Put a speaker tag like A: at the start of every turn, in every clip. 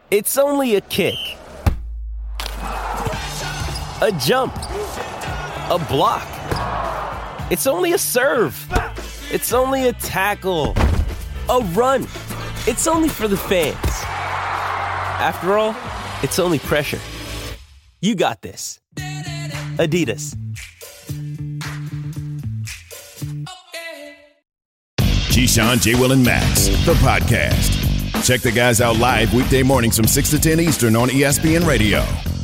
A: It's only a kick, a jump, a block. It's only a serve. It's only a tackle, a run. It's only for the fans. After all, it's only pressure. You got this. Adidas.
B: Keyshawn, J. Will, and Max, the podcast. Check the guys out live weekday mornings from 6 to 10 Eastern on ESPN Radio.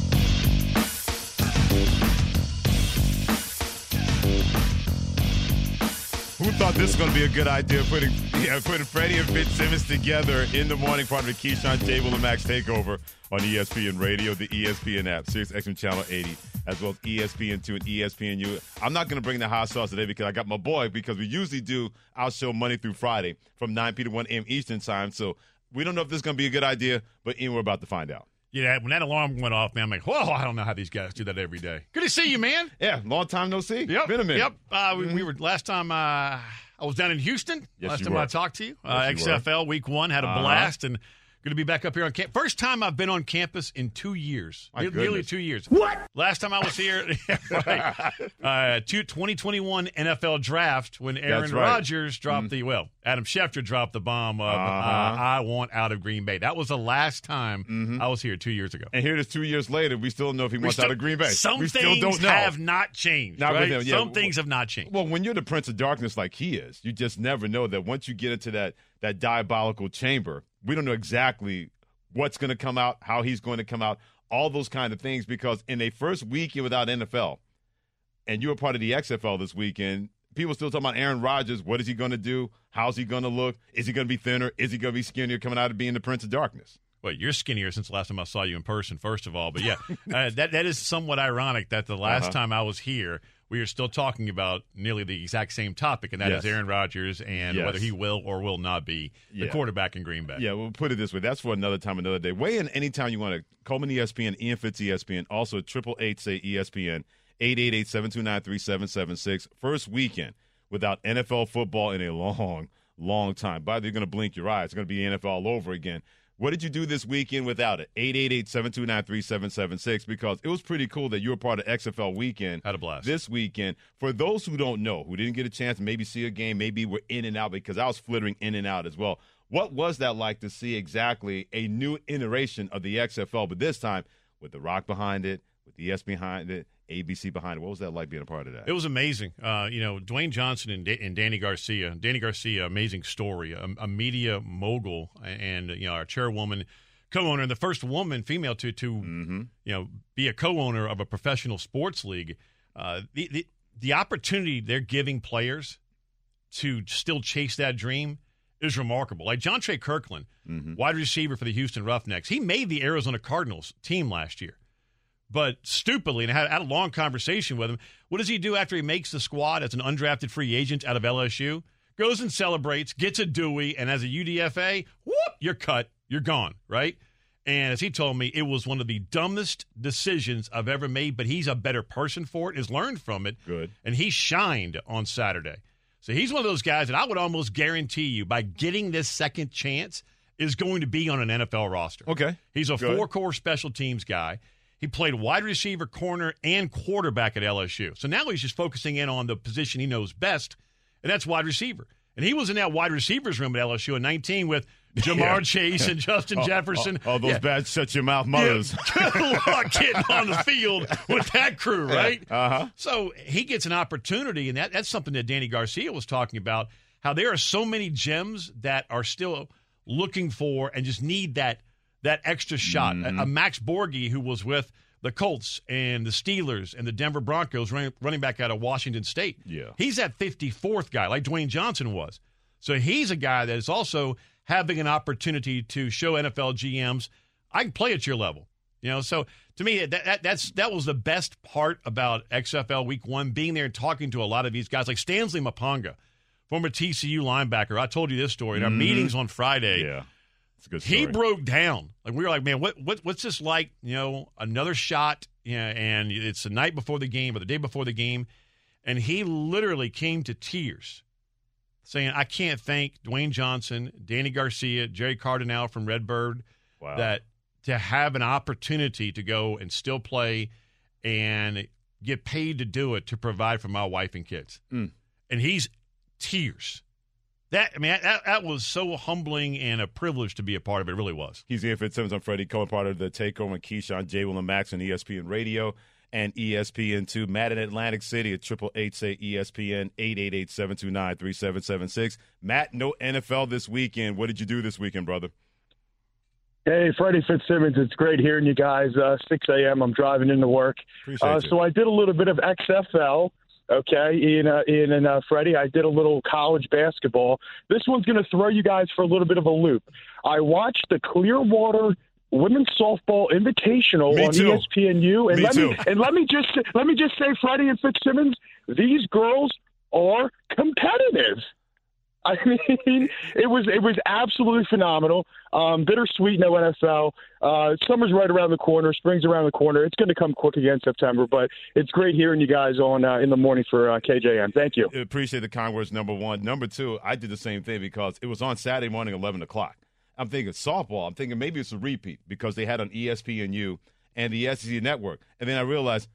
C: Who thought this was going to be a good idea, putting Freddie and Fitzsimmons together in the morning, part of the Keyshawn, J. Will, and Max takeover on ESPN Radio, the ESPN app, Sirius XM Channel 80, as well as ESPN2 and ESPNU. I'm not going to bring the hot sauce today because I got my boy, because we usually do our show Monday through Friday from 9 p.m. to 1 a.m. Eastern time. So we don't know if this is going to be a good idea, but Ian, we're about to find out.
D: Yeah, when that alarm went off, man, I'm like, whoa, I don't know how these guys do that every day. Good to see you, man.
C: Yeah, long time no see.
D: Yep.
C: Been a minute.
D: Yep. We were last time I was down in Houston.
C: Yes,
D: last
C: you
D: time
C: were.
D: I talked to you.
C: Yes, you
D: XFL Week 1, had a blast, and going to be back up here on campus. First time I've been on campus in 2 years.
C: My
D: Nearly
C: goodness.
D: 2 years.
C: What?
D: Last time I was here, right, 2021 NFL Draft when Aaron
C: That's right.
D: Rodgers dropped Adam Schefter dropped the bomb of I want out of Green Bay. That was the last time I was here 2 years ago.
C: And here it is 2 years later. We still don't know if he wants out of Green Bay.
D: Some
C: we
D: things
C: still don't know.
D: have not changed.
C: Not with
D: right?
C: him, yeah.
D: Some things have not changed.
C: Well, when you're the Prince of Darkness like he is, you just never know that once you get into that diabolical chamber, we don't know exactly what's going to come out, how he's going to come out, all those kind of things, because in a first weekend without NFL, and you were part of the XFL this weekend, people still talking about Aaron Rodgers. What is he going to do? How's he going to look? Is he going to be thinner? Is he going to be skinnier coming out of being the Prince of Darkness?
D: Well, you're skinnier since the last time I saw you in person, first of all. But, yeah, that is somewhat ironic that the last time I was here, we are still talking about nearly the exact same topic, and that is Aaron Rodgers and whether he will or will not be the quarterback in Green Bay.
C: Yeah, we'll put it this way. That's for another time, another day. Weigh in anytime you want to. Coleman ESPN, Ian Fitz ESPN, also 888-SAY-ESPN, 888-729-3776. First weekend without NFL football in a long, long time. By the way, you're going to blink your eye. It's going to be NFL all over again. What did you do this weekend without it? 888-729-3776, because it was pretty cool that you were part of XFL weekend.
D: Had a blast.
C: This weekend. For those who don't know, who didn't get a chance to maybe see a game, maybe were in and out, because I was flittering in and out as well. What was that like to see exactly a new iteration of the XFL, but this time with The Rock behind it, with the ES behind it, ABC behind it? What was that like being a part of that?
D: It was amazing. Dwayne Johnson and Danny Garcia. Danny Garcia, amazing story, a media mogul, and our chairwoman, co-owner, and the first woman, female, to be a co-owner of a professional sports league. The opportunity they're giving players to still chase that dream is remarkable. Like John Trey Kirkland, wide receiver for the Houston Roughnecks, he made the Arizona Cardinals team last year. But stupidly, and I had a long conversation with him, what does he do after he makes the squad as an undrafted free agent out of LSU? Goes and celebrates, gets a Dewey, and as a UDFA, whoop, you're cut, you're gone, right? And as he told me, it was one of the dumbest decisions I've ever made, but he's a better person for it, has learned from it.
C: Good.
D: And he shined on Saturday. So he's one of those guys that I would almost guarantee you, by getting this second chance, is going to be on an NFL roster.
C: Okay.
D: He's a
C: Good.
D: four-core special teams guy. He played wide receiver, corner, and quarterback at LSU. So now he's just focusing in on the position he knows best, and that's wide receiper. And he was in that wide receivers room at LSU in 19 with Jamar Chase and Justin Jefferson.
C: All those bad shut-your-mouth mothers.
D: Good luck getting on the field with that crew, right?
C: Uh-huh.
D: So he gets an opportunity, and that's something that Danny Garcia was talking about, how there are so many gems that are still looking for and just need that extra shot. A Max Borghi, who was with the Colts and the Steelers and the Denver Broncos, running back out of Washington State.
C: Yeah.
D: He's that 54th guy, like Dwayne Johnson was. So he's a guy that is also having an opportunity to show NFL GMs, I can play at your level. So to me, that was the best part about XFL Week 1, being there and talking to a lot of these guys, like Stanley Mapanga, former TCU linebacker. I told you this story in our meetings on Friday.
C: Yeah. It's a good story.
D: He broke down. Like, we were like, man, what's this like? Another shot, and it's the night before the game or the day before the game, and he literally came to tears, saying, "I can't thank Dwayne Johnson, Danny Garcia, Jerry Cardinale from Redbird,
C: Wow.
D: that to have an opportunity to go and still play and get paid to do it to provide for my wife and kids. And he's tears. That was so humbling and a privilege to be a part of it. It really was.
C: He's Ian Fitzsimmons. I'm Freddie Cohen, part of the Takeover, and Keyshawn, J. Will, and Max on ESPN Radio and ESPN2. Matt in Atlantic City at 888-SAY-ESPN, 888-729-3776. Matt, no NFL this weekend. What did you do this weekend, brother?
E: Hey, Freddie Fitzsimmons. It's great hearing you guys. 6 a.m. I'm driving into work. So I did a little bit of XFL. Okay, Ian and Freddie, I did a little college basketball. This one's going to throw you guys for a little bit of a loop. I watched the Clearwater Women's Softball Invitational on ESPNU, and let me just say, Freddie and Fitzsimmons, these girls are competitive. I mean, it was absolutely phenomenal. Bittersweet, no NFL. Summer's right around the corner. Spring's around the corner. It's going to come quick again September, but it's great hearing you guys on in the morning for KJM. Thank you.
C: I appreciate the kind words, number one. Number two, I did the same thing because it was on Saturday morning, 11 o'clock. I'm thinking softball. I'm thinking maybe it's a repeat because they had on ESPNU and the SEC Network. And then I realized,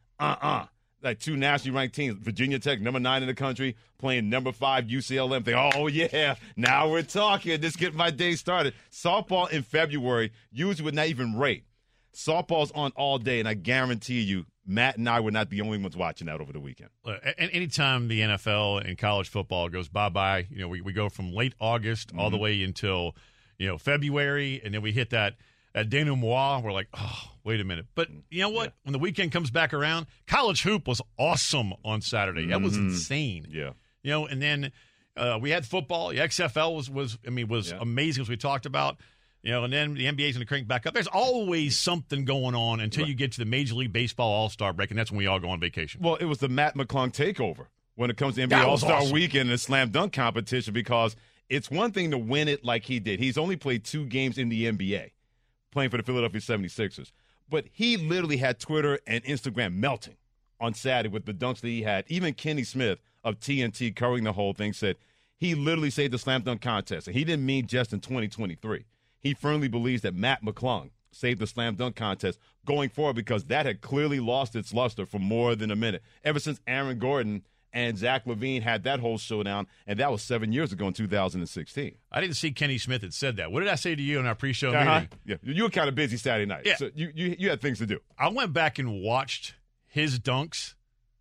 C: like two nationally ranked teams, Virginia Tech, number 9 in the country, playing number 5 UCLA. They, oh, yeah, now we're talking. Let's get my day started. Softball in February usually would not even rate. Softball's on all day, and I guarantee you, Matt and I were not the only ones watching that over the weekend.
D: And anytime the NFL and college football goes bye-bye, we go from late August all the way until, February, and then we hit that denouement. We're like, oh, wait a minute. But you know what? Yeah. When the weekend comes back around, college hoop was awesome on Saturday. That was insane.
C: Yeah.
D: And then we had football. The XFL was amazing, as we talked about. And then the NBA's going to crank back up. There's always something going on until you get to the Major League Baseball All-Star break, and that's when we all go on vacation.
C: Well, it was the Matt McClung takeover when it comes to NBA All-Star Weekend and the slam dunk competition, because it's one thing to win it like he did. He's only played 2 games in the NBA, playing for the Philadelphia 76ers. But he literally had Twitter and Instagram melting on Saturday with the dunks that he had. Even Kenny Smith of TNT covering the whole thing said he literally saved the slam dunk contest. And he didn't mean just in 2023. He firmly believes that Matt McClung saved the slam dunk contest going forward, because that had clearly lost its luster for more than a minute. Ever since Aaron Gordon and Zach LaVine had that whole showdown, and that was 7 years ago in 2016.
D: I didn't see Kenny Smith had said that. What did I say to you in our pre-show meeting?
C: Yeah, you were kind of busy Saturday night, so you had things to do.
D: I went back and watched his dunks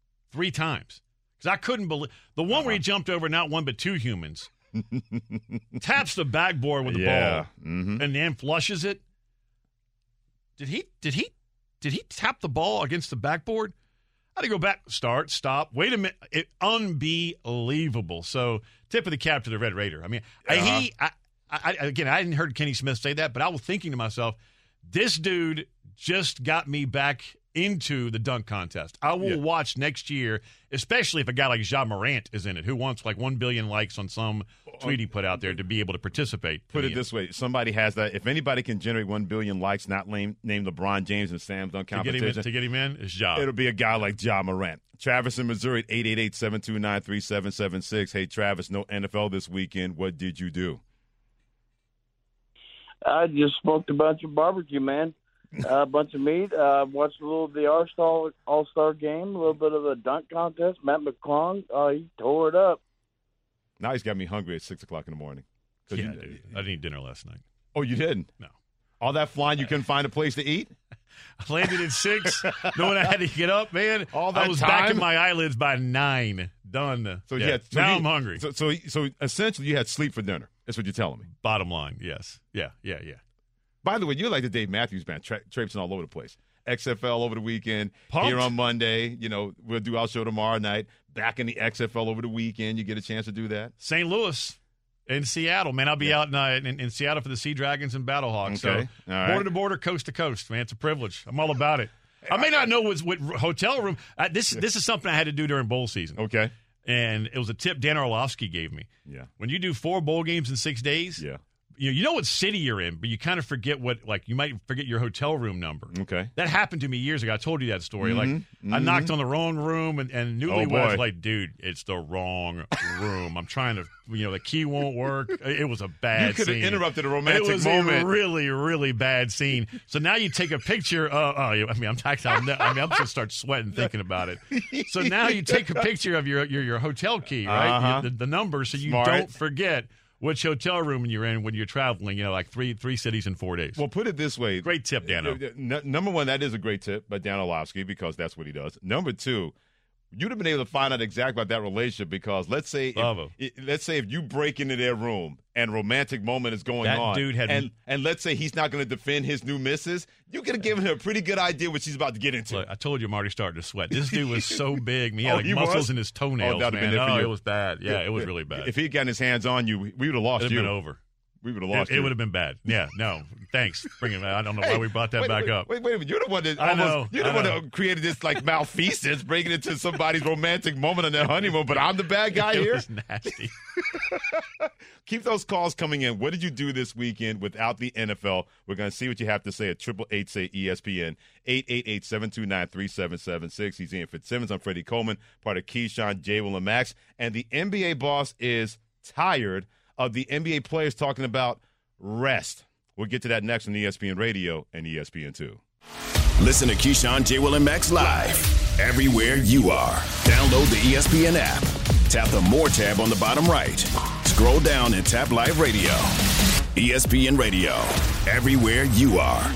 D: 3 times because I couldn't believe the one where he jumped over not one but 2 humans, taps the backboard with the ball, and then flushes it. Did he tap the ball against the backboard? I had to go back, start, stop. Wait a minute. Unbelievable. So, tip of the cap to the Red Raider. I mean, I hadn't heard Kenny Smith say that, but I was thinking to myself, this dude just got me back into the dunk contest. I will watch next year, especially if a guy like Ja Morant is in it, who wants like 1 billion likes on some tweet he put out there to be able to participate.
C: Put it this way. Somebody has that. If anybody can generate 1 billion likes, not name LeBron James and Sam's dunk competition.
D: To get him in, it's Ja.
C: It'll be a guy like Ja Morant. Travis in Missouri at 888-729-3776. Hey, Travis, no NFL this weekend. What did you do?
F: I just smoked a bunch of barbecue, man. A bunch of meat. Watched a little of the All-Star game, a little bit of the dunk contest. Matt McClung, he tore it up.
C: Now he's got me hungry at 6 o'clock in the morning.
D: Yeah, dude. I didn't eat dinner last night.
C: Oh, you didn't?
D: No.
C: All that flying, you couldn't find a place to eat?
D: I landed at 6, knowing I had to get up, man.
C: All that
D: I was
C: time?
D: back in my eyelids by 9. Done. Now I'm hungry.
C: So essentially you had sleep for dinner. That's what you're telling me.
D: Bottom line, yes. Yeah.
C: By the way, you're like the Dave Matthews Band, traipsing all over the place. XFL over the weekend,
D: Pumped.
C: Here on Monday. We'll do our show tomorrow night. Back in the XFL over the weekend. You get a chance to do that.
D: St. Louis and Seattle, man. I'll be out in Seattle for the Sea Dragons and Battlehawks.
C: Okay.
D: So
C: all right.
D: Border to border, coast to coast, man. It's a privilege. I'm all about it. I may not know what hotel room. This is something I had to do during bowl season.
C: Okay.
D: And it was a tip Dan Orlovsky gave me.
C: Yeah.
D: When you do 4 bowl games in 6 days, you know what city you're in, but you kind of forget you might forget your hotel room number.
C: Okay.
D: That happened to me years ago. I told you that story. I knocked on the wrong room and newlyweds like, dude, it's the wrong room. I'm trying to, the key won't work. It was a bad scene.
C: You could have interrupted a romantic moment.
D: It was a really, really bad scene. So now you take a picture. I'm just going to start sweating thinking about it. So now you take a picture of your hotel key, right? The number, so you don't forget which hotel room you're in when you're traveling, like three cities in 4 days.
C: Well, put it this way.
D: Great tip, Dano.
C: Number one, that is a great tip by Dan Orlovsky because that's what he does. Number two, you'd have been able to find out exactly about that relationship because let's say if you break into their room and romantic moment is going on,
D: dude had
C: and let's say he's not going to defend his new missus, you could have given her a pretty good idea what she's about to get into.
D: Look, I told you I'm already starting to sweat. This dude was so big. He had muscles in his toenails, man. It was bad. Yeah, it was really bad.
C: If he had gotten his hands on you, we would have lost you.
D: It would have been over.
C: We would have lost you.
D: It would have been bad. Yeah, no. Thanks. Bringing it back. I don't know why we brought that back up.
C: Wait a minute. You're the one that created this malfeasance, bringing it to somebody's romantic moment on their honeymoon, but I'm the bad guy here?
D: It was nasty.
C: Keep those calls coming in. What did you do this weekend without the NFL? We're going to see what you have to say at 888-SAY-ESPN, 888-729-3776. He's Ian Fitzsimmons. I'm Freddie Coleman, part of Keyshawn, J. Will, and Max. And the NBA boss is tired of the NBA players talking about rest. We'll get to that next on ESPN Radio and ESPN2.
B: Listen to Keyshawn, J. Will, and Max live everywhere you are. Download the ESPN app. Tap the More tab on the bottom right. Scroll down and tap Live Radio. ESPN Radio, everywhere you are.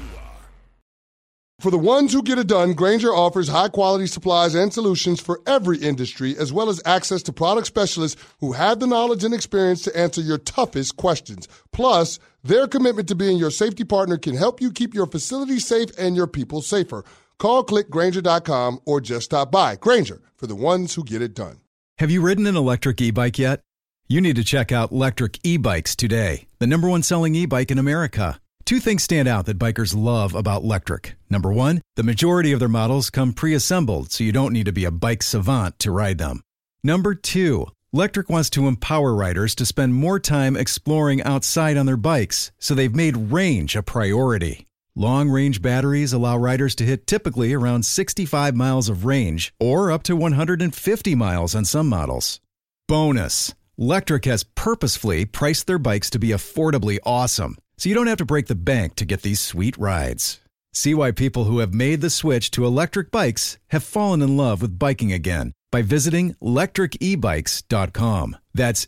G: For the ones who get it done, Grainger offers high-quality supplies and solutions for every industry, as well as access to product specialists who have the knowledge and experience to answer your toughest questions. Plus, their commitment to being your safety partner can help you keep your facility safe and your people safer. Call, click Grainger.com, or just stop by. Grainger, for the ones who get it done.
H: Have you ridden an electric e-bike yet? You need to check out Lectric E-Bikes today, the #1 selling e-bike in America. Two things stand out that bikers love about Lectric. Number one, the majority of their models come pre-assembled, so you don't need to be a bike savant to ride them. Number two, Lectric wants to empower riders to spend more time exploring outside on their bikes, so they've made range a priority. Long-range batteries allow riders to hit typically around 65 miles of range, or up to 150 miles on some models. Bonus, Lectric has purposefully priced their bikes to be affordably awesome, so you don't have to break the bank to get these sweet rides. See why people who have made the switch to electric bikes have fallen in love with biking again by visiting lectricebikes.com. That's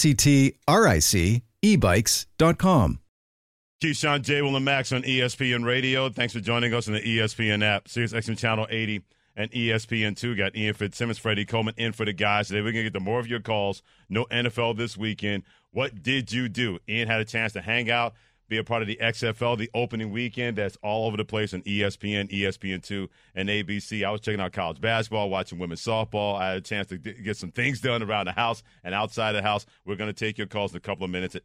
H: LECTRIC ebikes.com.
C: Keyshawn, J. Will, and Max on ESPN Radio. Thanks for joining us on the ESPN app, Sirius XM Channel 80 and ESPN2. Got Ian Fitzsimmons, Freddie Coleman in for the guys today. We're going to get to more of your calls. No NFL this weekend. What did you do? Ian had a chance to hang out, be a part of the XFL, the opening weekend. That's all over the place on ESPN, ESPN2, and ABC. I was checking out college basketball, watching women's softball. I had a chance to get some things done around the house and outside the house. We're going to take your calls in a couple of minutes at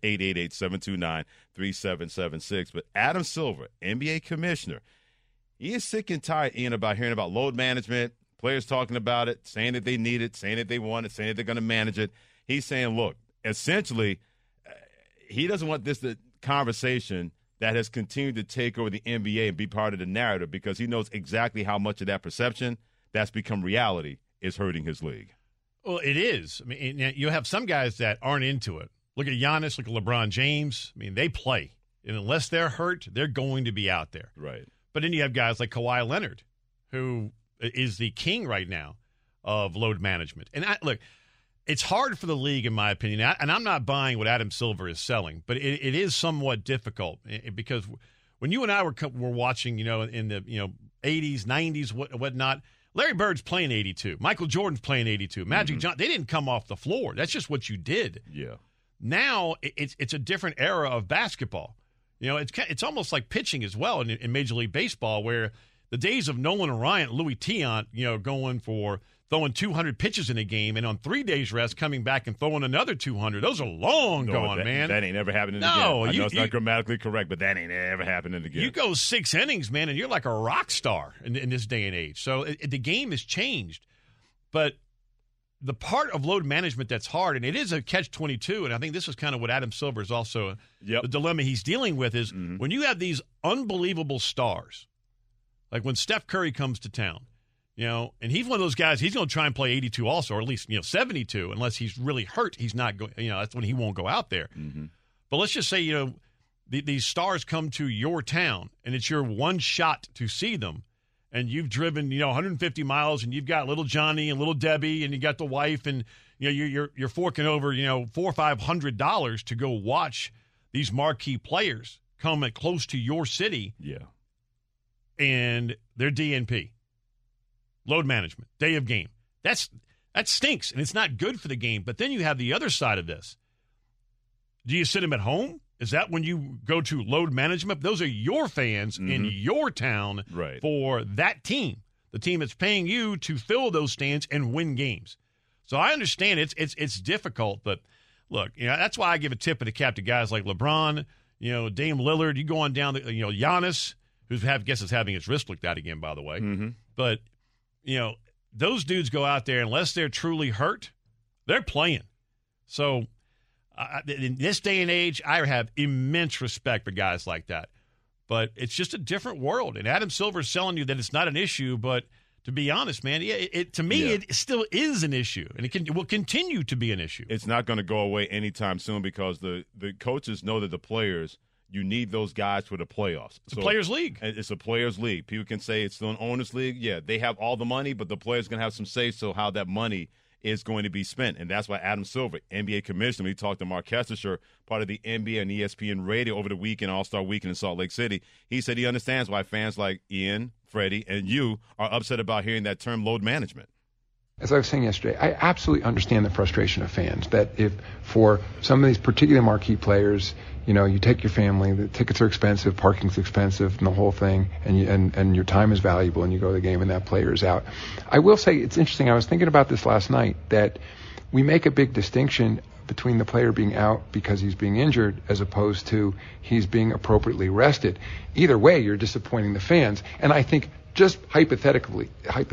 C: 888-729-3776. But Adam Silver, NBA commissioner, he is sick and tired, Ian, about hearing about load management, players talking about it, saying that they need it, saying that they want it, saying that they're going to manage it. He's saying, look, essentially, he doesn't want this conversation that has continued to take over the NBA and be part of the narrative because he knows exactly how much of that perception that's become reality is hurting his league.
D: Well, it is. I mean, you have some guys that aren't into it. Look at Giannis, look at LeBron James. I mean, they play. And unless they're hurt, they're going to be out there.
C: Right.
D: But then you have guys like Kawhi Leonard, who is the king right now of load management. And look, it's hard for the league, in my opinion, and I'm not buying what Adam Silver is selling, but it is somewhat difficult because when you and I were watching, in the 80s, 90s, whatnot, Larry Bird's playing 82, Michael Jordan's playing 82, Magic Johnson, they didn't come off the floor. That's just what you did.
C: Yeah.
D: Now it's a different era of basketball. It's almost like pitching as well in Major League Baseball, where the days of Nolan Ryan, Louis Tiant, going for throwing 200 pitches in a game, and on 3 days rest, coming back and throwing another 200. Those are long gone, man.
C: That ain't ever happened in the game. I know it's not grammatically correct, but that ain't ever happened in the game.
D: You go 6 innings, man, and you're like a rock star in this day and age. So the game has changed. But the part of load management that's hard, and it is a catch-22, and I think this is kind of what Adam Silver is also the dilemma he's dealing with is when you have these unbelievable stars, like when Steph Curry comes to town, and he's one of those guys, he's going to try and play 82 also, or at least 72, unless he's really hurt. He's not going, that's when he won't go out there. But let's just say, these stars come to your town, and it's your one shot to see them. And you've driven, 150 miles, and you've got little Johnny and little Debbie, and you got the wife, and you're forking over, $400 or $500 to go watch these marquee players come close to your city.
C: Yeah,
D: and they're DNP, load management, day of game. That stinks, and it's not good for the game. But then you have the other side of this. Do you sit them at home? Is that when you go to load management? Those are your fans in your town for that team, the team that's paying you to fill those stands and win games. So I understand it's difficult, but look, that's why I give a tip of the cap to guys like LeBron, Dame Lillard. You go on down, Giannis, who's is having his wrist looked at again, by the way. But those dudes go out there unless they're truly hurt, they're playing. So. In this day and age, I have immense respect for guys like that. But it's just a different world. And Adam Silver's telling you that it's not an issue, but to be honest, man, to me, it still is an issue. And it will continue to be an issue.
C: It's not going to go away anytime soon because the coaches know that the players, you need those guys for the playoffs.
D: It's a players' league.
C: It's a players' league. People can say it's still an owners' league. Yeah, they have all the money, but the players going to have some say-so how that money is going to be spent. And that's why Adam Silver, NBA commissioner, he talked to Mark Kestecher, part of the NBA and ESPN radio over the weekend, All-Star Weekend in Salt Lake City. He said he understands why fans like Ian, Freddie, and you are upset about hearing that term load management.
I: As I was saying yesterday, I absolutely understand the frustration of fans that if for some of these particular marquee players, you take your family, the tickets are expensive, parking's expensive, and the whole thing, and your time is valuable, and you go to the game and that player is out. I will say it's interesting. I was thinking about this last night that we make a big distinction between the player being out because he's being injured as opposed to he's being appropriately rested. Either way, you're disappointing the fans. And I think just hypothetically,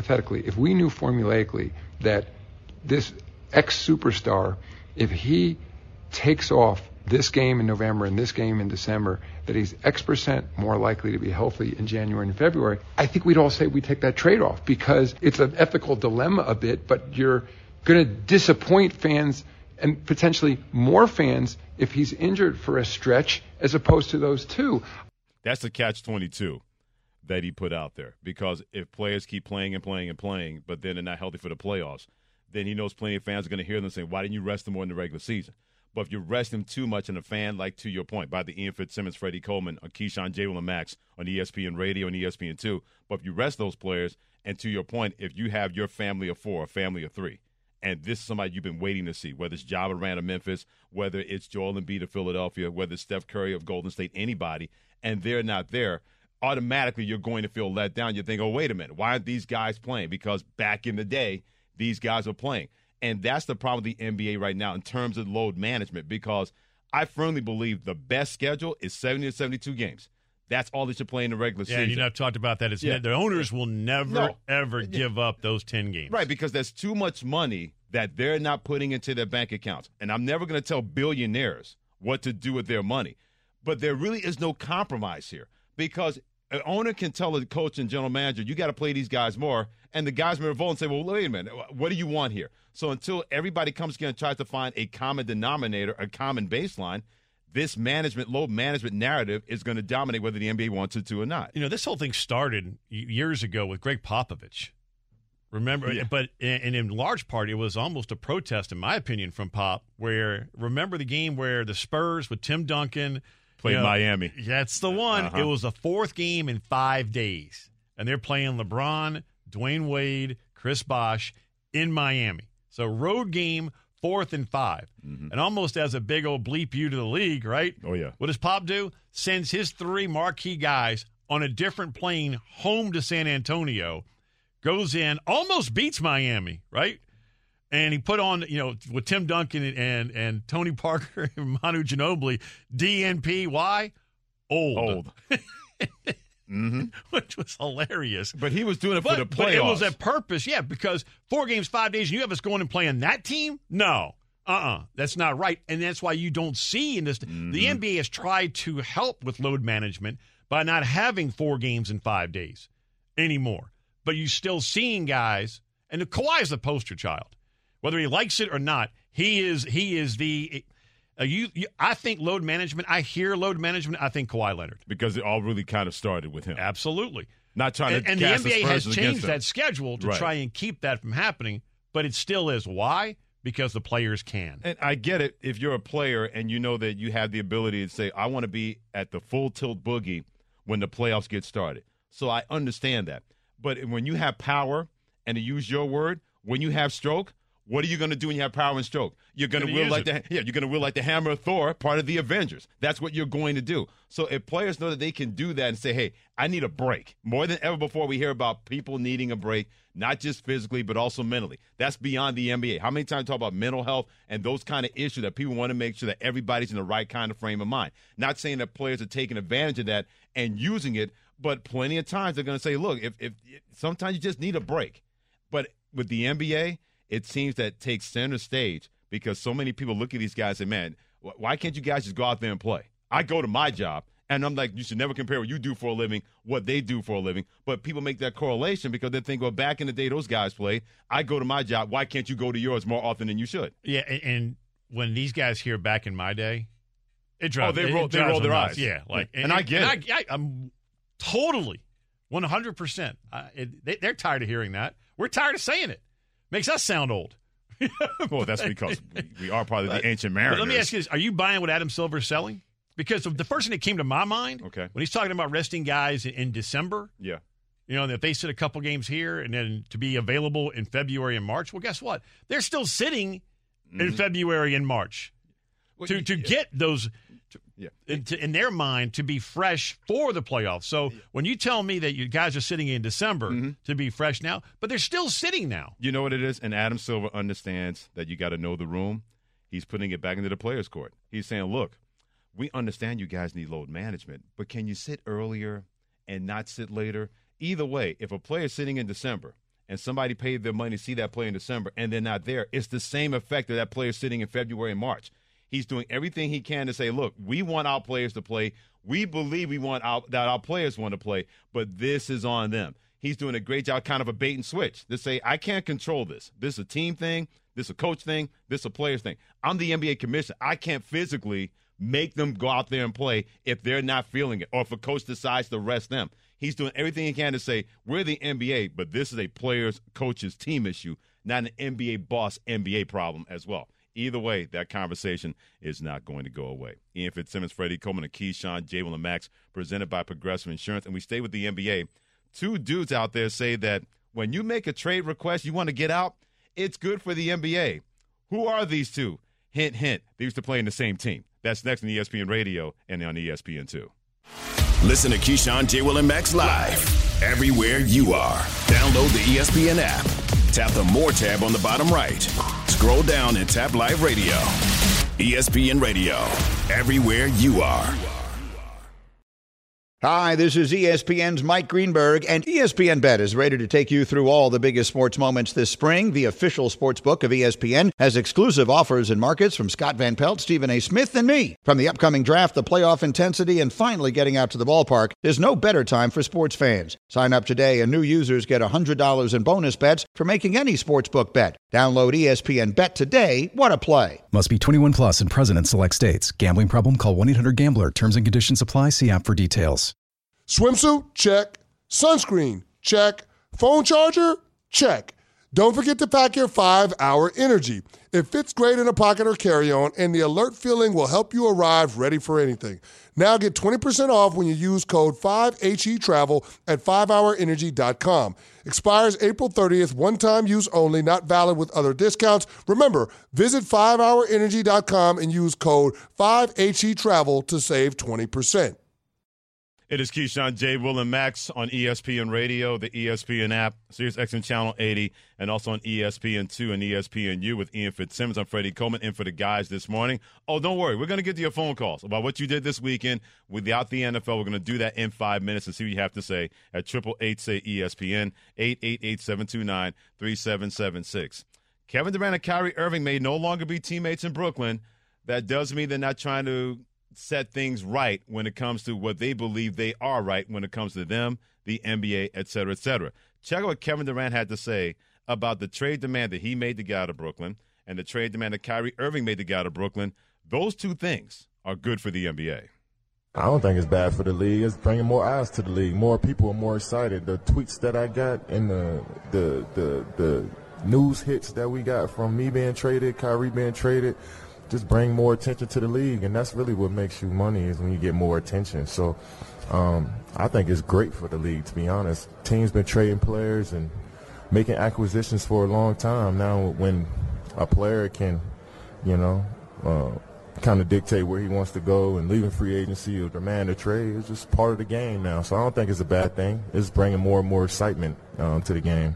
I: if we knew formulaically that this ex-superstar, if he takes off this game in November and this game in December, that he's X% more likely to be healthy in January and February, I think we'd all say we take that trade-off because it's an ethical dilemma a bit, but you're going to disappoint fans and potentially more fans if he's injured for a stretch as opposed to those two.
C: That's the catch-22 that he put out there because if players keep playing and playing and playing, but then they're not healthy for the playoffs, then he knows plenty of fans are going to hear them saying, why didn't you rest them more in the regular season? But if you rest him too much, and a fan, like to your point, by the Ian Fitzsimmons, Freddie Coleman, Keyshawn, J. Will, and Max on ESPN Radio and ESPN2, but if you rest those players, and to your point, if you have your family of four, a family of three, and this is somebody you've been waiting to see, whether it's Ja Morant of Memphis, whether it's Joel Embiid of Philadelphia, whether it's Steph Curry of Golden State, anybody, and they're not there, automatically you're going to feel let down. You think, oh, wait a minute, why aren't these guys playing? Because back in the day, these guys were playing. And that's the problem with the NBA right now in terms of load management because I firmly believe the best schedule is 70 to 72 games. That's all that you play in the regular season.
D: Yeah, I've talked about that. The owners will never, ever give up those 10 games.
C: Right, because there's too much money that they're not putting into their bank accounts. And I'm never going to tell billionaires what to do with their money. But there really is no compromise here because an owner can tell a coach and general manager, you got to play these guys more. And the guys may revolt and say, well, wait a minute, what do you want here? So until everybody comes together and tries to find a common denominator, a common baseline, this load management narrative is going to dominate whether the NBA wants it to or not.
D: This whole thing started years ago with Greg Popovich. Remember, but in large part, it was almost a protest, in my opinion, from Pop, where remember the game where the Spurs with Tim Duncan
C: played Miami.
D: That's the one. It was the fourth game in 5 days, and they're playing LeBron, Dwayne Wade, Chris Bosh in Miami. So road game, 4th and 5. And almost as a big old bleep you to the league, right?
C: Oh, yeah.
D: What does Pop do? Sends his 3 marquee guys on a different plane home to San Antonio, goes in, almost beats Miami, right? And he put on, with Tim Duncan and Tony Parker and Manu Ginobili, DNP. Why? Old. which was hilarious.
C: But he was doing it for the playoffs.
D: But it was a purpose, yeah, because 4 games, 5 days, and you have us going and playing that team? No. That's not right. And that's why you don't see in this. The NBA has tried to help with load management by not having 4 games in 5 days anymore. But you're still seeing guys, and Kawhi is the poster child. Whether he likes it or not, he is the I think load management, I hear load management, I think Kawhi Leonard.
C: Because it all really kind of started with him.
D: Asabsolutely.
C: Not trying to
D: and
C: cast
D: the NBA has
C: aspersions
D: changed
C: against
D: that schedule to try and keep that from happening, but it still is. Why? Because the players can.
C: And I get it if you're a player and you know that you have the ability to say, I want to be at the full tilt boogie when the playoffs get started. So I understand that. But when you have power, and to use your word, when you have stroke, what are you going to do when you have power and stroke? You're going to wield like the hammer of Thor, part of the Avengers. That's what you're going to do. So if players know that they can do that and say, hey, I need a break. More than ever before, we hear about people needing a break, not just physically, but also mentally. That's beyond the NBA. How many times talk about mental health and those kind of issues that people want to make sure that everybody's in the right kind of frame of mind? Not saying that players are taking advantage of that and using it, but plenty of times they're going to say, look, if sometimes you just need a break. But with the NBA, it seems that takes center stage because so many people look at these guys and say, man, why can't you guys just go out there and play? I go to my job, and I'm like, you should never compare what you do for a living, what they do for a living. But people make that correlation because they think, well, back in the day those guys played. I go to my job. Why can't you go to yours more often than you should?
D: Yeah, and when these guys hear back in my day, it drives
C: they roll their eyes.
D: Yeah,
C: and I get it.
D: I'm totally 100%. They're tired of hearing that. We're tired of saying it. Makes us sound old.
C: Well, that's because we are probably the ancient mariners.
D: But let me ask you this. Are you buying what Adam Silver's selling? Because the first thing that came to my mind, when he's talking about resting guys in December, that they sit a couple games here and then to be available in February and March, well, guess what? They're still sitting in February and March to get those – in their mind, to be fresh for the playoffs. So when you tell me that you guys are sitting in December to be fresh now, but they're still sitting now.
C: You know what it is? And Adam Silver understands that you got to know the room. He's putting it back into the players' court. He's saying, look, we understand you guys need load management, but can you sit earlier and not sit later? Either way, if a player is sitting in December and somebody paid their money to see that player in December and they're not there, it's the same effect of that player sitting in February and March. He's doing everything he can to say, look, we want our players to play. We believe that our players want to play, but this is on them. He's doing a great job, kind of a bait and switch, to say, I can't control this. This is a team thing. This is a coach thing. This is a players thing. I'm the NBA commissioner. I can't physically make them go out there and play if they're not feeling it or if a coach decides to rest them. He's doing everything he can to say, we're the NBA, but this is a players, coaches, team issue, not an NBA boss, NBA problem as well. Either way, that conversation is not going to go away. Ian Fitzsimmons, Freddie Coleman, and Keyshawn, J. Will and Max, presented by Progressive Insurance. And we stay with the NBA. 2 dudes out there say that when you make a trade request, you want to get out, it's good for the NBA. Who are these 2? Hint, hint. They used to play in the same team. That's next on ESPN Radio and on ESPN2.
B: Listen to Keyshawn, J. Will and Max live everywhere you are. Download the ESPN app. Tap the More tab on the bottom right. Scroll down and tap Live Radio. ESPN Radio, everywhere you are.
J: Hi, this is ESPN's Mike Greenberg, and ESPN Bet is ready to take you through all the biggest sports moments this spring. The official sports book of ESPN has exclusive offers and markets from Scott Van Pelt, Stephen A. Smith, and me. From the upcoming draft, the playoff intensity, and finally getting out to the ballpark, there's no better time for sports fans. Sign up today, and new users get $100 in bonus bets for making any sportsbook bet. Download ESPN Bet today. What a play.
H: Must be 21 plus and present in select states. Gambling problem? Call 1-800-GAMBLER. Terms and conditions apply. See app for details.
G: Swimsuit? Check. Sunscreen? Check. Phone charger? Check. Don't forget to pack your 5-Hour Energy. It fits great in a pocket or carry-on, and the alert feeling will help you arrive ready for anything. Now get 20% off when you use code 5HETRAVEL at 5hourenergy.com. Expires April 30th, one-time use only, not valid with other discounts. Remember, visit 5hourenergy.com and use code 5HETRAVEL to save 20%.
C: It is Keyshawn, J. Will, and Max on ESPN Radio, the ESPN app, Sirius XM Channel 80, and also on ESPN2 and ESPNU with Ian Fitzsimmons. I'm Freddie Coleman in for the guys this morning. Oh, don't worry. We're going to get to your phone calls about what you did this weekend without the NFL. We're going to do that in 5 minutes and see what you have to say at 888-SAY-ESPN, 888-729-3776. Kevin Durant and Kyrie Irving may no longer be teammates in Brooklyn. That does mean they're not trying to set things right when it comes to what they believe they are right when it comes to them, the NBA, et cetera, et cetera. Check out what Kevin Durant had to say about the trade demand that he made to get out of Brooklyn and the trade demand that Kyrie Irving made to get out of Brooklyn. Those two things are good for the NBA.
K: I don't think it's bad for the league. It's bringing more eyes to the league. More people are more excited. The tweets that I got and the news hits that we got from me being traded, Kyrie being traded, just bring more attention to the league, and that's really what makes you money is when you get more attention. So I think it's great for the league, to be honest. Teams been trading players and making acquisitions for a long time. Now when a player can, kind of dictate where he wants to go and leaving free agency or demand a trade, it's just part of the game now. So I don't think it's a bad thing. It's bringing more and more excitement to the game.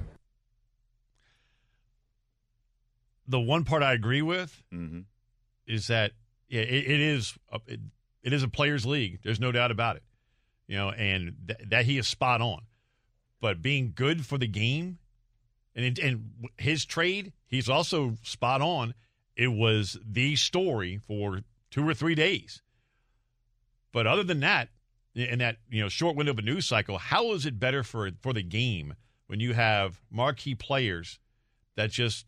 D: The one part I agree with is that it is a players' league. There's no doubt about it, and that he is spot on. But being good for the game, and his trade, he's also spot on. It was the story for 2 or 3 days. But other than that, in that short window of a news cycle, how is it better for the game when you have marquee players that just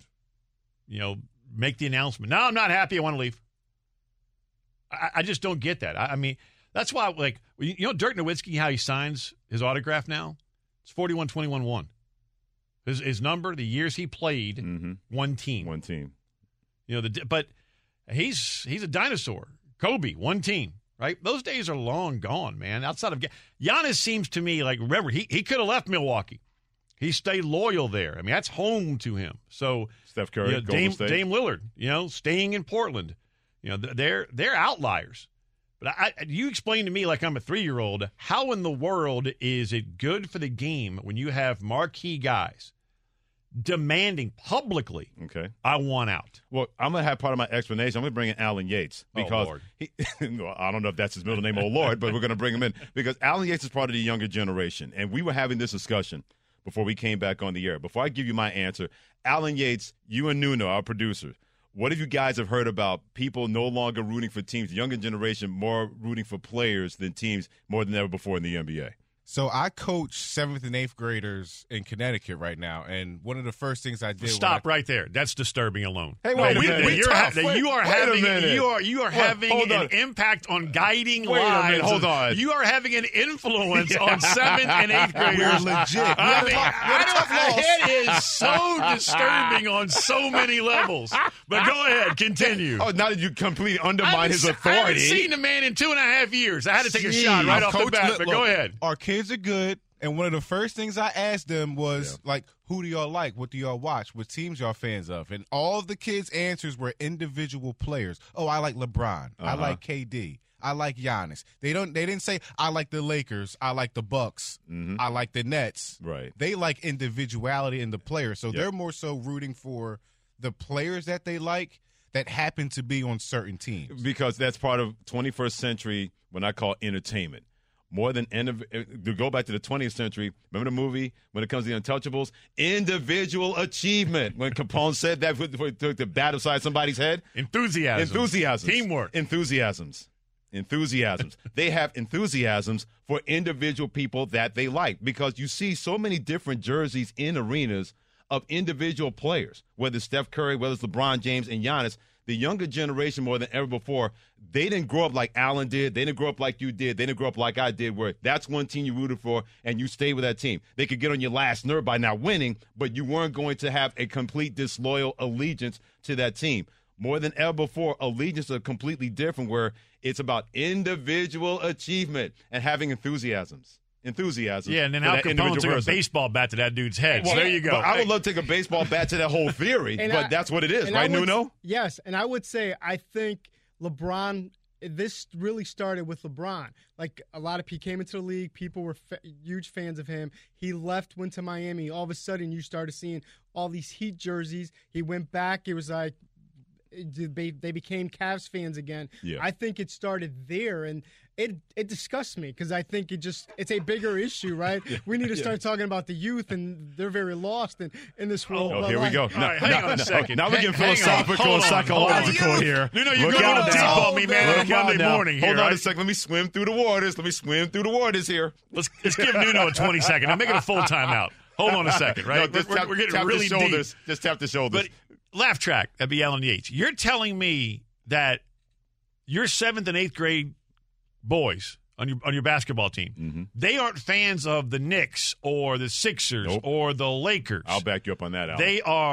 D: make the announcement? No, I'm not happy. I want to leave. I just don't get that. I mean, that's why, Dirk Nowitzki, how he signs his autograph now? It's 41-21-1. His number, the years he played, one team.
C: One team.
D: But he's a dinosaur. Kobe, one team, right? Those days are long gone, man. Outside of Giannis seems to me like, remember, he could have left Milwaukee. He stayed loyal there. I mean, that's home to him. So
C: Steph Curry,
D: Dame Lillard, staying in Portland. They're outliers. But you explain to me like I'm a 3-year-old, how in the world is it good for the game when you have marquee guys demanding publicly, I want out?
C: Well, I'm going to have part of my explanation. I'm going to bring in Alan Yates because I don't know if that's his middle name, oh Lord, but we're going to bring him in because Alan Yates is part of the younger generation. And we were having this discussion before we came back on the air. Before I give you my answer, Alan Yates, you and Nuno, our producer, what have you guys have heard about people no longer rooting for teams, the younger generation more rooting for players than teams more than ever before in the NBA?
L: So I coach 7th and 8th graders in Connecticut right now, and one of the first things I did.
D: Stop right there. That's disturbing alone.
L: Hey, wait a minute.
D: You are having an impact on guiding lives.
C: Hold on.
D: You are having an influence on 7th and 8th graders.
L: We're legit.
D: It is so disturbing on so many levels. But go ahead, continue.
C: Oh, now that you completely undermine his authority.
D: I haven't seen the man in 2.5 years. I had to take a shot right off the bat. But go ahead.
L: Our kids are good, and one of the first things I asked them was, who do y'all like? What do y'all watch? What teams y'all fans of? And all of the kids' answers were individual players. Oh, I like LeBron. I like KD. I like Giannis. They didn't say, I like the Lakers. I like the Bucks. I like the Nets.
C: Right.
L: They like individuality in the players. So they're more so rooting for the players that they like that happen to be on certain teams.
C: Because that's part of 21st century, when I call entertainment. More than to go back to the 20th century, remember the movie when it comes to the Untouchables? Individual achievement. When Capone said that he took the bat aside somebody's head.
D: Enthusiasm. Teamwork.
C: Enthusiasms. They have enthusiasms for individual people that they like because you see so many different jerseys in arenas of individual players, whether it's Steph Curry, whether it's LeBron James and Giannis. The younger generation, more than ever before, they didn't grow up like Allen did. They didn't grow up like you did. They didn't grow up like I did, where that's one team you rooted for and you stay with that team. They could get on your last nerve by not winning, but you weren't going to have a complete disloyal allegiance to that team. More than ever before, allegiance are completely different, where it's about individual achievement and having enthusiasms. Yeah,
D: and then Al Capone took a baseball bat to that dude's head.
C: Well,
D: so there you go.
C: I would love to take a baseball bat to that whole theory, but that's what it is, right, Nuno?
M: Yes, and I would say I think LeBron this really started with LeBron. Like, a lot of people came into the league. People were huge fans of him. He left, went to Miami. All of a sudden, you started seeing all these Heat jerseys. He went back. It was like they became Cavs fans again.
C: Yeah.
M: I think it started there, and it disgusts me because I think it's a bigger issue, right? We need to start talking about the youth, and they're very lost in this world.
C: Oh, here we go.
D: Hang on a second.
C: Now we're getting philosophical and psychological here.
D: No, you're going deep on me, man. On Monday morning here.
C: Hold on a second. Let me swim through the waters here.
D: Let's give Nuno a 20-second. I'm making a full timeout. Hold on a second, right?
C: No,
D: we're getting really deep.
C: Just tap the shoulders.
D: But laugh track at Allen Yates. You're telling me that your 7th and 8th grade boys on your basketball team, they aren't fans of the Knicks or the Sixers or the Lakers.
C: I'll back you up on that, Alan.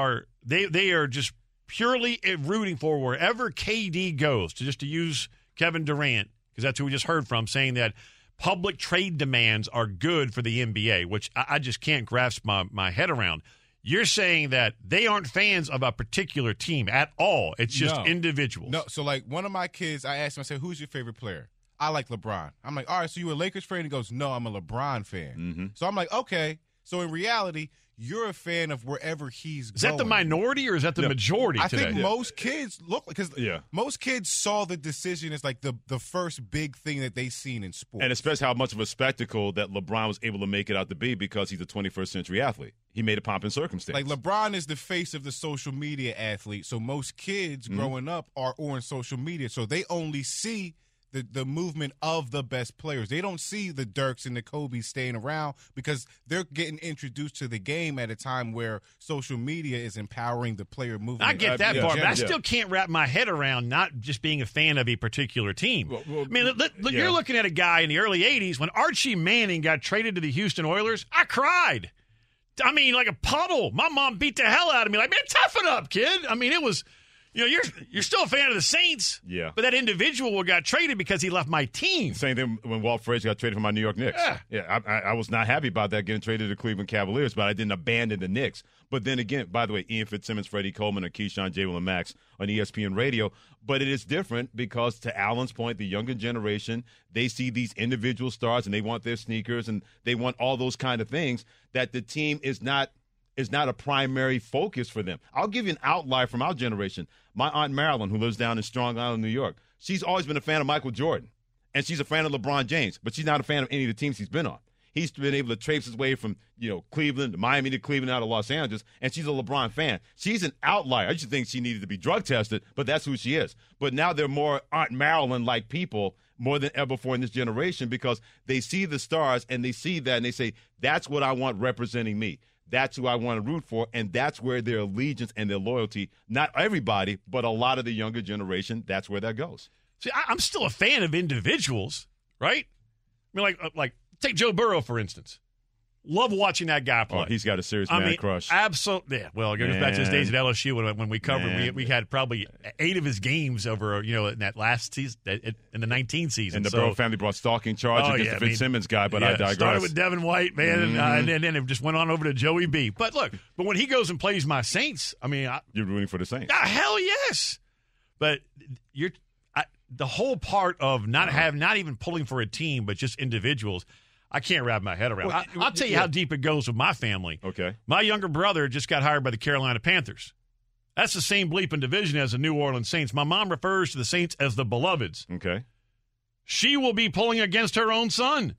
D: They are just purely rooting for wherever KD goes. To use Kevin Durant, because that's who we just heard from, saying that public trade demands are good for the NBA, which I just can't grasp my head around. You're saying that they aren't fans of a particular team at all. It's just individuals.
L: No, so like one of my kids, I asked him, I said, who's your favorite player? I like LeBron. I'm like, all right, so you a Lakers fan? He goes, no, I'm a LeBron fan. So I'm like, okay. So in reality, you're a fan of wherever he's going.
D: Is that the minority or is that the majority today?
L: I think most kids look, because most kids saw the decision as like the first big thing that they seen in sports.
C: And especially how much of a spectacle that LeBron was able to make it out to be because he's a 21st century athlete. He made a pomp and circumstance.
L: Like LeBron is the face of the social media athlete. So most kids growing up are on social media. So they only see the movement of the best players. They don't see the Dirks and the Kobes staying around because they're getting introduced to the game at a time where social media is empowering the player movement.
D: I get that part, but I still can't wrap my head around not just being a fan of a particular team. I mean, you're looking at a guy in the early 80s when Archie Manning got traded to the Houston Oilers. I cried. I mean, like a puddle. My mom beat the hell out of me. Like, man, toughen up, kid. I mean, it was... you're still a fan of the Saints, but that individual got traded because he left my team.
C: Same thing when Walt Frazier got traded from my New York Knicks. I was not happy about that getting traded to the Cleveland Cavaliers, but I didn't abandon the Knicks. But then again, by the way, Ian Fitzsimmons, Freddie Coleman, and Keyshawn, J. Will, and Max on ESPN Radio. But it is different because, to Alan's point, the younger generation, they see these individual stars and they want their sneakers and they want all those kind of things that the team is not a primary focus for them. I'll give you an outlier from our generation. My Aunt Marilyn, who lives down in Strong Island, New York, she's always been a fan of Michael Jordan, and she's a fan of LeBron James, but she's not a fan of any of the teams he's been on. He's been able to trace his way from Cleveland to Miami to Cleveland out of Los Angeles, and she's a LeBron fan. She's an outlier. I used to think she needed to be drug tested, but that's who she is. But now they're more Aunt Marilyn-like people more than ever before in this generation because they see the stars and they see that and they say, that's what I want representing me. That's who I want to root for, and that's where their allegiance and their loyalty, not everybody, but a lot of the younger generation, that's where that goes.
D: See, I'm still a fan of individuals, right? I mean, like take Joe Burrow, for instance. Love watching that guy play.
C: Oh, he's got a serious man crush.
D: Absolutely. Yeah. Well, it goes back to his days at LSU when we covered. We had probably 8 of his games over, in that last season, in the 19 season.
C: And the Burrow family brought stalking charges against the Fitzsimmons guy, but I digress.
D: Started with Devin White, man, and then it just went on over to Joey B. But look, when he goes and plays my Saints, I mean,
C: you're rooting for the Saints.
D: Hell yes. But the whole part of not even pulling for a team, but just individuals. I can't wrap my head around. I'll tell you how deep it goes with my family.
C: Okay.
D: My younger brother just got hired by the Carolina Panthers. That's the same bleeping division as the New Orleans Saints. My mom refers to the Saints as the Beloveds.
C: Okay.
D: She will be pulling against her own son.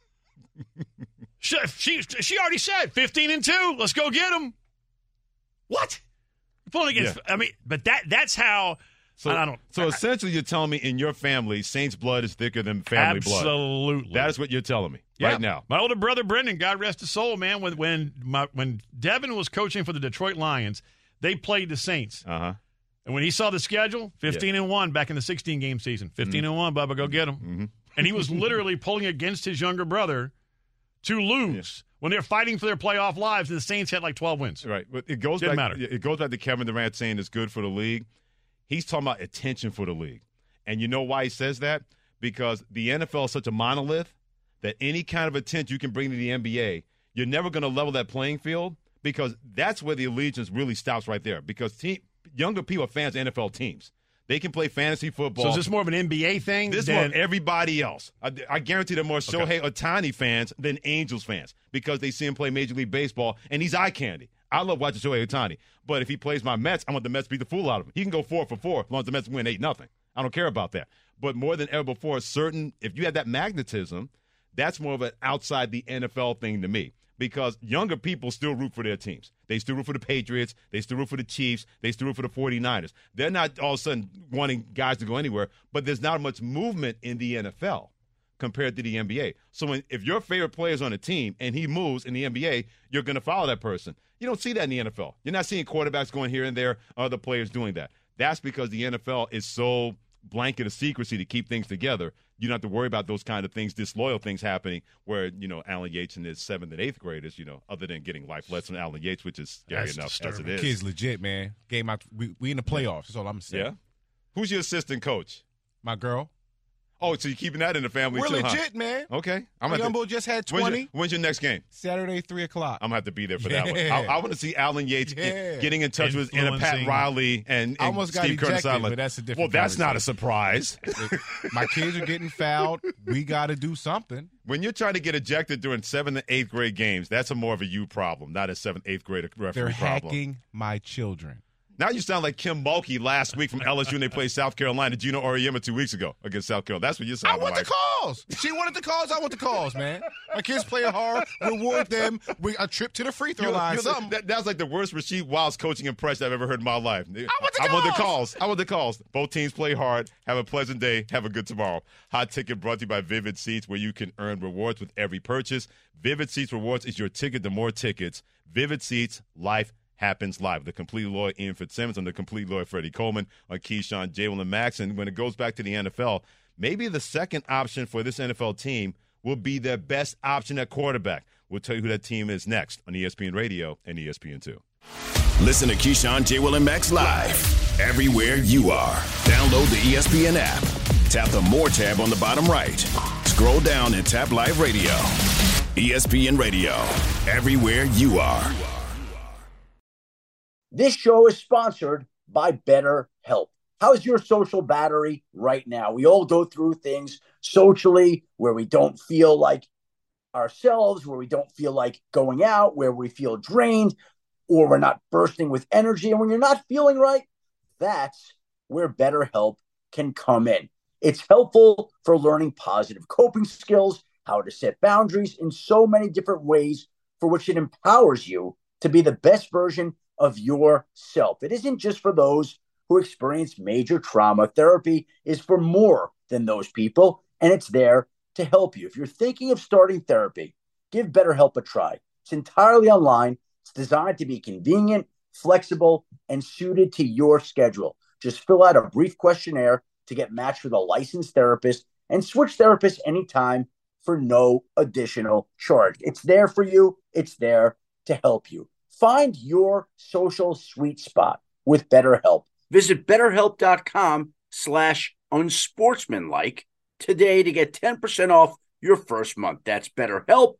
D: She already said 15-2. Let's go get them. What? Pulling against? Yeah. I mean, but that's how.
C: So essentially, you're telling me in your family, Saints blood is thicker than family blood.
D: Absolutely.
C: That is what you're telling me right now.
D: My older brother Brendan, God rest his soul, man. When Devin was coaching for the Detroit Lions, they played the Saints.
C: Uh-huh.
D: And when he saw the schedule, 15-1 back in the 16-game season. 15-1, Bubba, go get them.
C: Mm-hmm.
D: And he was literally pulling against his younger brother to lose when they're fighting for their playoff lives, and the Saints had like 12 wins.
C: Right. But it goes back to Kevin Durant saying it's good for the league. He's talking about attention for the league. And you know why he says that? Because the NFL is such a monolith that any kind of attention you can bring to the NBA, you're never going to level that playing field because that's where the allegiance really stops right there. Because younger people are fans of NFL teams. They can play fantasy football.
D: So is this more of an NBA thing?
C: This is more of everybody else. I guarantee they're more Shohei Ohtani fans than Angels fans because they see him play Major League Baseball, and he's eye candy. I love watching Shohei Ohtani. But if he plays my Mets, I want the Mets to beat the fool out of him. He can go 4 for 4 as long as the Mets win 8-0. I don't care about that. But more than ever before, if you have that magnetism, that's more of an outside the NFL thing to me. Because younger people still root for their teams. They still root for the Patriots. They still root for the Chiefs. They still root for the 49ers. They're not all of a sudden wanting guys to go anywhere, but there's not much movement in the NFL compared to the NBA. So if your favorite player is on a team and he moves in the NBA, you're going to follow that person. You don't see that in the NFL. You're not seeing quarterbacks going here and there, other players doing that. That's because the NFL is so blanket of secrecy to keep things together. You don't have to worry about those kind of things, disloyal things happening where, Alan Yates and his 7th and 8th graders, other than getting life lessons from Alan Yates, which is scary enough as it is.
L: Kid's legit, man. Game out. We in the playoffs. That's all I'm saying.
C: Yeah? Who's your assistant coach?
L: My girl.
C: Oh, so you're keeping that in the family
L: We're
C: too,
L: legit, man.
C: Okay.
L: Yumbo just had 20.
C: When's your next game?
L: Saturday, 3 o'clock.
C: I'm going to have to be there for that one. I want to see Alan Yates getting in touch with Pat Riley and
L: I almost got
C: Steve Curtis.
L: but that's a different
C: Well, that's not a surprise.
L: My kids are getting fouled. We got to do something.
C: When you're trying to get ejected during 7th and 8th grade games, that's more of a you problem, not a 7th, 8th grade referee
L: They're
C: problem.
L: They're hacking my children.
C: Now you sound like Kim Mulkey last week from LSU when they played South Carolina. Gino Auriemma 2 weeks ago against South Carolina. That's what you sound like.
L: I want the calls. She wanted the calls. I want the calls, man. My kids play hard. Reward them with a trip to the free throw line.
C: That's like the worst Rasheed Wallace coaching impression I've ever heard in my life. I want the calls. Both teams play hard. Have a pleasant day. Have a good tomorrow. Hot Ticket brought to you by Vivid Seats, where you can earn rewards with every purchase. Vivid Seats Rewards is your ticket to more tickets. Vivid Seats, life happens live. The complete lawyer Ian Fitzsimmons and the complete lawyer Freddie Coleman on Keyshawn, J. Will, and Max. And when it goes back to the NFL, maybe the second option for this NFL team will be their best option at quarterback. We'll tell you who that team is next on ESPN Radio and ESPN2.
B: Listen to Keyshawn, J. Will, and Max live everywhere you are. Download the ESPN app. Tap the More tab on the bottom right. Scroll down and tap Live Radio. ESPN Radio, everywhere you are.
N: This show is sponsored by BetterHelp. How's your social battery right now? We all go through things socially where we don't feel like ourselves, where we don't feel like going out, where we feel drained, or we're not bursting with energy. And when you're not feeling right, that's where BetterHelp can come in. It's helpful for learning positive coping skills, how to set boundaries in so many different ways, for which it empowers you to be the best version of yourself. It isn't just for those who experience major trauma. Therapy is for more than those people, and it's there to help you. If you're thinking of starting therapy, give BetterHelp a try. It's entirely online. It's designed to be convenient, flexible, and suited to your schedule. Just fill out a brief questionnaire to get matched with a licensed therapist and switch therapists anytime for no additional charge. It's there for you. It's there to help you. Find your social sweet spot with BetterHelp. Visit BetterHelp.com/unsportsmanlike today to get 10% off your first month. That's BetterHelp,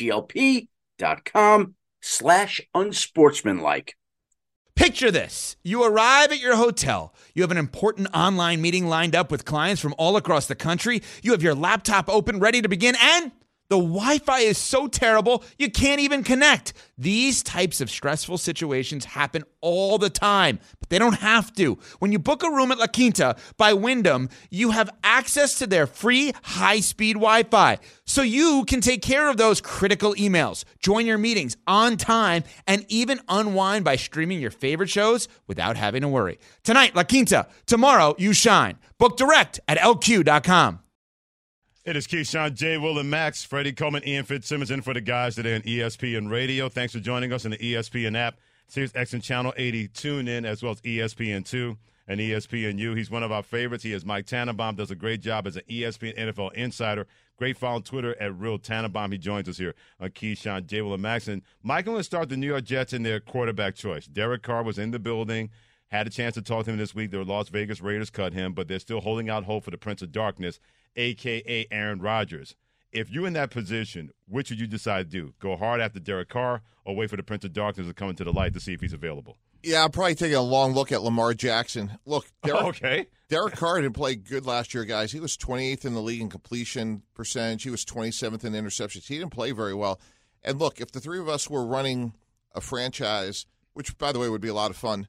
N: HELP.com/unsportsmanlike.
O: Picture this. You arrive at your hotel. You have an important online meeting lined up with clients from all across the country. You have your laptop open, ready to begin, and the Wi-Fi is so terrible, you can't even connect. These types of stressful situations happen all the time, but they don't have to. When you book a room at La Quinta by Wyndham, you have access to their free high-speed Wi-Fi, so you can take care of those critical emails, join your meetings on time, and even unwind by streaming your favorite shows without having to worry. Tonight, La Quinta. Tomorrow, you shine. Book direct at LQ.com.
C: It is Keyshawn, J. Will, and Max. Freddie Coleman, Ian Fitzsimmons in for the guys today on ESPN Radio. Thanks for joining us on the ESPN app, Sirius XM Channel 80. Tune in, as well as ESPN2 and ESPNU. He's one of our favorites. He is Mike Tannenbaum, does a great job as an ESPN NFL insider. Great follow on Twitter at Real Tannenbaum. He joins us here on Keyshawn, J. Will, and Max. And Mike, I'm going to start the New York Jets in their quarterback choice. Derek Carr was in the building. Had a chance to talk to him this week. The Las Vegas Raiders cut him, but they're still holding out hope for the Prince of Darkness, a.k.a. Aaron Rodgers. If you're in that position, which would you decide to do? Go hard after Derek Carr or wait for the Prince of Darkness to come into the light to see if he's available?
P: Yeah, I'll probably take a long look at Lamar Jackson. Look, Derek Carr didn't play good last year, guys. He was 28th in the league in completion percentage. He was 27th in interceptions. He didn't play very well. And look, if the three of us were running a franchise, which, by the way, would be a lot of fun,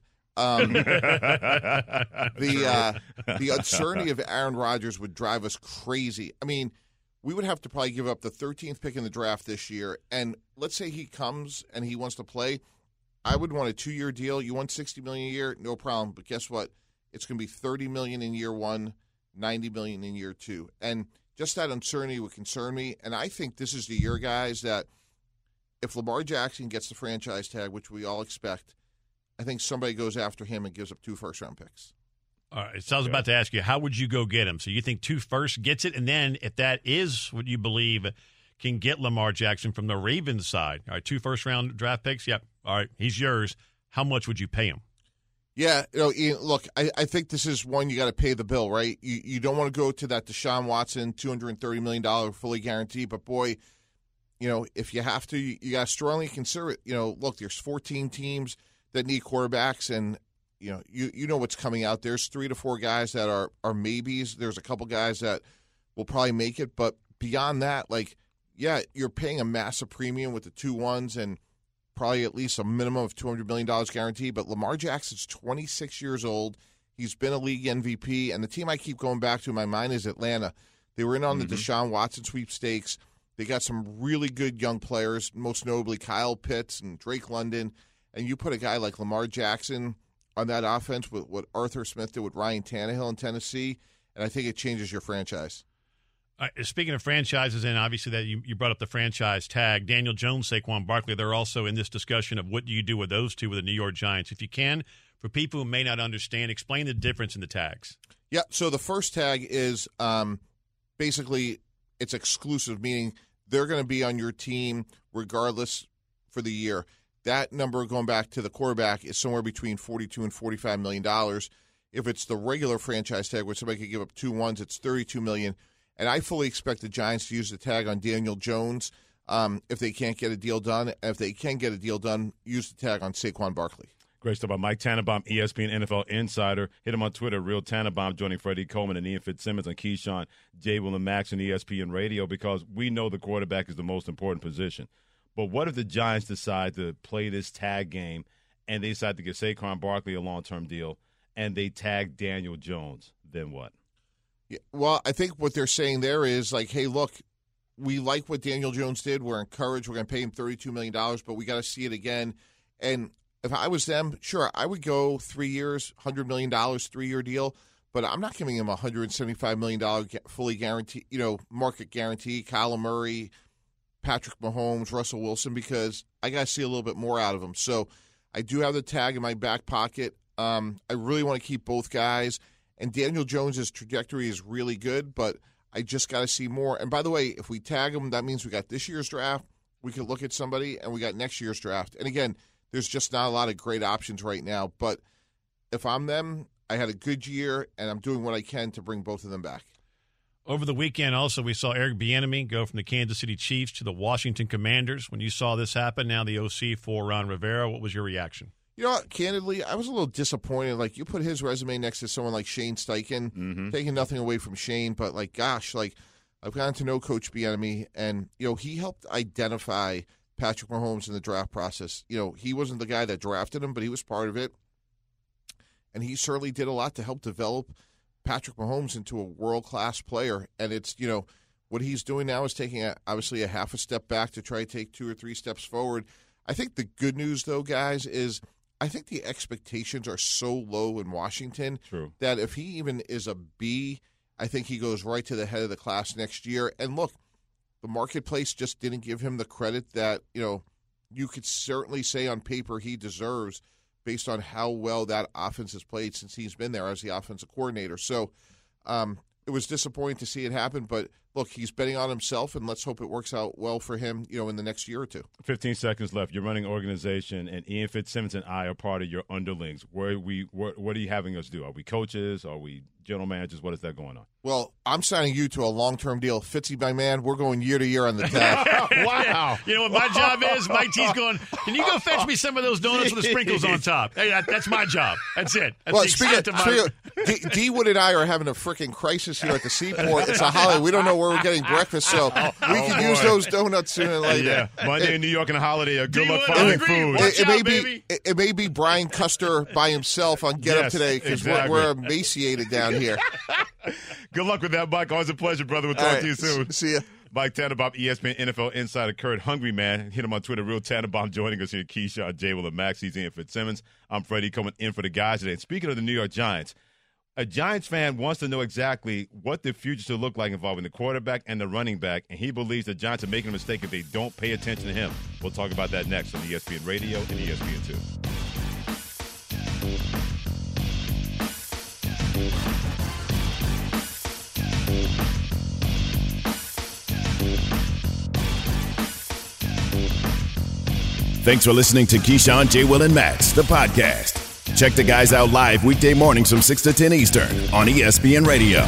P: the uncertainty of Aaron Rodgers would drive us crazy. I mean, we would have to probably give up the 13th pick in the draft this year. And let's say he comes and he wants to play. I would want a 2-year deal. You want $60 million a year, no problem. But guess what? It's going to be $30 million in year one, $90 million in year two. And just that uncertainty would concern me. And I think this is the year, guys, that if Lamar Jackson gets the franchise tag, which we all expect, I think somebody goes after him and gives up 2 first-round picks.
D: All right. So I was about to ask you, how would you go get him? So you think 2 first gets it? And then if that is what you believe can get Lamar Jackson from the Ravens side, all right, 2 first-round draft picks, yep, all right, he's yours. How much would you pay him?
P: Yeah, Ian, look, I think this is one you got to pay the bill, right? You don't want to go to that Deshaun Watson $230 million fully guaranteed, but boy, if you have to, you got to strongly consider it. Look, there's 14 teams that need quarterbacks, and you know what's coming out. There's 3 to 4 guys that are maybes. There's a couple guys that will probably make it, but beyond that, you're paying a massive premium with the 2-1s and probably at least a minimum of $200 million guaranteed. But Lamar Jackson's 26 years old. He's been a league MVP, and the team I keep going back to in my mind is Atlanta. They were in on the Deshaun Watson sweepstakes. They got some really good young players, most notably Kyle Pitts and Drake London. And you put a guy like Lamar Jackson on that offense with what Arthur Smith did with Ryan Tannehill in Tennessee, and I think it changes your franchise.
D: Speaking of franchises, and obviously that you brought up the franchise tag, Daniel Jones, Saquon Barkley, they're also in this discussion of what do you do with those two with the New York Giants. If you can, for people who may not understand, explain the difference in the tags.
P: Yeah, so the first tag is basically it's exclusive, meaning they're going to be on your team regardless for the year. That number, going back to the quarterback, is somewhere between $42 and $45 million. If it's the regular franchise tag where somebody could give up 2-1s, it's $32 million. And I fully expect the Giants to use the tag on Daniel Jones if they can't get a deal done. And if they can get a deal done, use the tag on Saquon Barkley.
C: Great stuff by Mike Tannenbaum, ESPN NFL Insider. Hit him on Twitter, Real Tannenbaum, joining Freddie Coleman and Ian Fitzsimmons on Keyshawn, J. Will and Max, and ESPN Radio, because we know the quarterback is the most important position. But what if the Giants decide to play this tag game and they decide to get Saquon Barkley a long-term deal and they tag Daniel Jones? Then what?
P: Yeah, well, I think what they're saying there is hey, look, we like what Daniel Jones did. We're encouraged. We're going to pay him $32 million, but we got to see it again. And if I was them, sure, I would go 3 years, $100 million, 3-year deal, but I'm not giving him a $175 million fully guaranteed, market guarantee, Kyler Murray, Patrick Mahomes, Russell Wilson, because I got to see a little bit more out of them. So I do have the tag in my back pocket. I really want to keep both guys. And Daniel Jones' trajectory is really good, but I just got to see more. And by the way, if we tag him, that means we got this year's draft. We could look at somebody, and we got next year's draft. And again, there's just not a lot of great options right now. But if I'm them, I had a good year, and I'm doing what I can to bring both of them back.
D: Over the weekend, also, we saw Eric Bieniemy go from the Kansas City Chiefs to the Washington Commanders. When you saw this happen, now the OC for Ron Rivera, what was your reaction?
P: Candidly, I was a little disappointed. You put his resume next to someone like Shane Steichen, taking nothing away from Shane, but gosh, I've gotten to know Coach Bieniemy, and he helped identify Patrick Mahomes in the draft process. He wasn't the guy that drafted him, but he was part of it, and he certainly did a lot to help develop Patrick Mahomes into a world-class player. And it's what he's doing now is taking obviously a half a step back to try to take 2 or 3 steps forward. I think the good news, though, guys, is I think the expectations are so low in Washington that if he even is a B, I think he goes right to the head of the class next year. And look, the marketplace just didn't give him the credit that, you could certainly say on paper he deserves based on how well that offense has played since he's been there as the offensive coordinator. So it was disappointing to see it happen, but look, he's betting on himself, and let's hope it works out well for him, in the next year or two.
C: 15 seconds left. You're running an organization, and Ian Fitzsimmons and I are part of your underlings. What are you having us do? Are we coaches? Are we general managers? What is that going on?
P: Well, I'm signing you to a long-term deal. Fitzy, my man, we're going year to year on the tab.
C: Wow.
D: You know what my job is? Mike T's going, can you go fetch me some of those donuts with the sprinkles on top? Hey, that's my job. That's it. That's
P: Well, speaking of, D-Wood and I are having a freaking crisis here at the Seaport. It's a holiday. We don't know where we're getting breakfast, so we can use those donuts sooner than later.
C: Yeah, Monday in New York and a holiday. Good luck finding food.
P: It may be Brian Custer by himself on Get Up today because we're emaciated down here.
C: Good luck with that, Mike. Always a pleasure, brother. We'll talk to you soon.
P: See ya.
C: Mike Tannenbaum, ESPN NFL insider. Kurt Hungry Man. Hit him on Twitter. Real Tannenbaum joining us here. Keyshawn, J. Will, and Max. He's Ian Fitzsimmons. I'm Freddie coming in for the guys today. And speaking of the New York Giants, a Giants fan wants to know exactly what the future should look like involving the quarterback and the running back, and he believes the Giants are making a mistake if they don't pay attention to him. We'll talk about that next on ESPN Radio and ESPN2.
B: Thanks for listening to Keyshawn, J. Will, and Max, the podcast. Check the guys out live weekday mornings from 6 to 10 Eastern on ESPN Radio.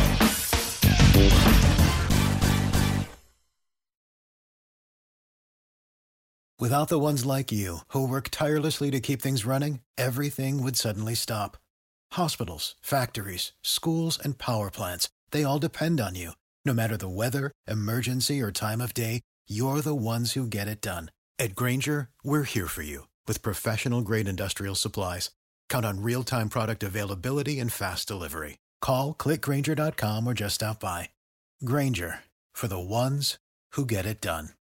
Q: Without the ones like you, who work tirelessly to keep things running, everything would suddenly stop. Hospitals, factories, schools, and power plants, they all depend on you. No matter the weather, emergency, or time of day, you're the ones who get it done. At Grainger, we're here for you with professional-grade industrial supplies. Count on real-time product availability and fast delivery. Call, click Grainger.com, or just stop by. Grainger, for the ones who get it done.